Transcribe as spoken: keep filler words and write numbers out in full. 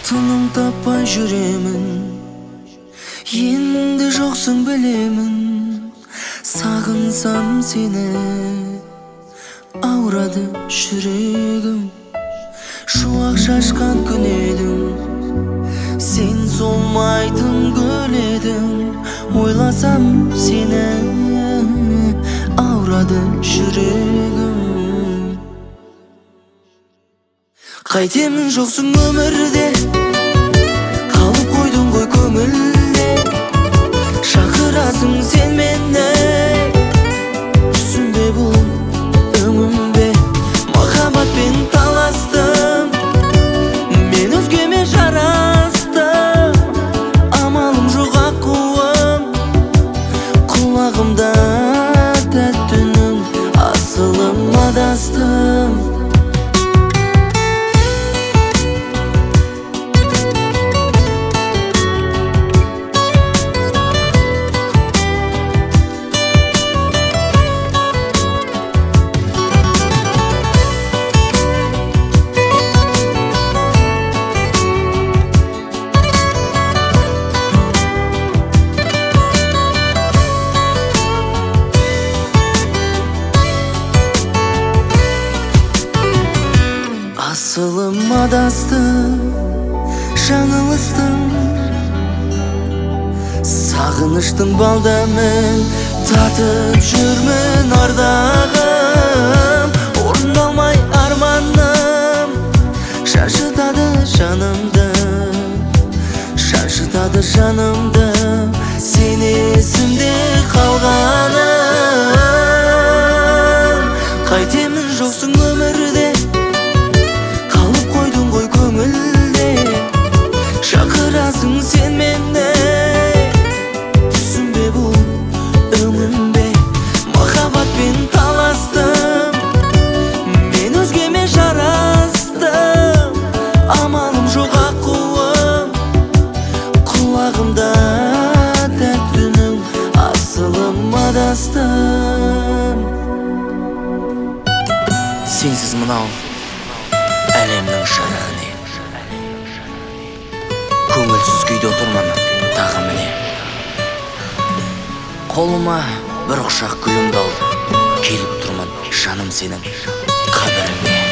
Тыным таппай жүремін, енді жоқсың білемін. Сағынсам сені, ауырады жүрегім. Шуақ шашқан күн едің, сен солмайтын гүл едің. Ойласам сені, ауырады жүрегім. Қайтемін жоқсың өмірде, қалып қойдың ғой көңілде. Шақырасың сен мені, түсінбе бұл өңімбе. Махаббатпен таластым, мен өзгеме жарастым. Амалым жоқ аққуым, құлағымда тәтті үнің, асылым адастым. Асылым адастым, жаңылыстым. Сағыныштың балдамын татып жүрмін ардағым. Орындалмай арманым шашытады жанымды, шашытады жанымды. Сен есімде қалғаным. Қайтемін жоқсың өмірде, шақырасың сен мені, түсінбе бұл өңімбе. Махаббатпен таластым, мен өзгеме жарастым. Амалым жоқ аққуым, құлағымда тәтті үнің, асылым адастым. Сенсіз мынау әлемнің жарығы не? Көңілсіз күйде отырмын тағы міне. Қолыма бір құшақ гүліңді алып келіп тұрмын жаным сенің қабіріңе.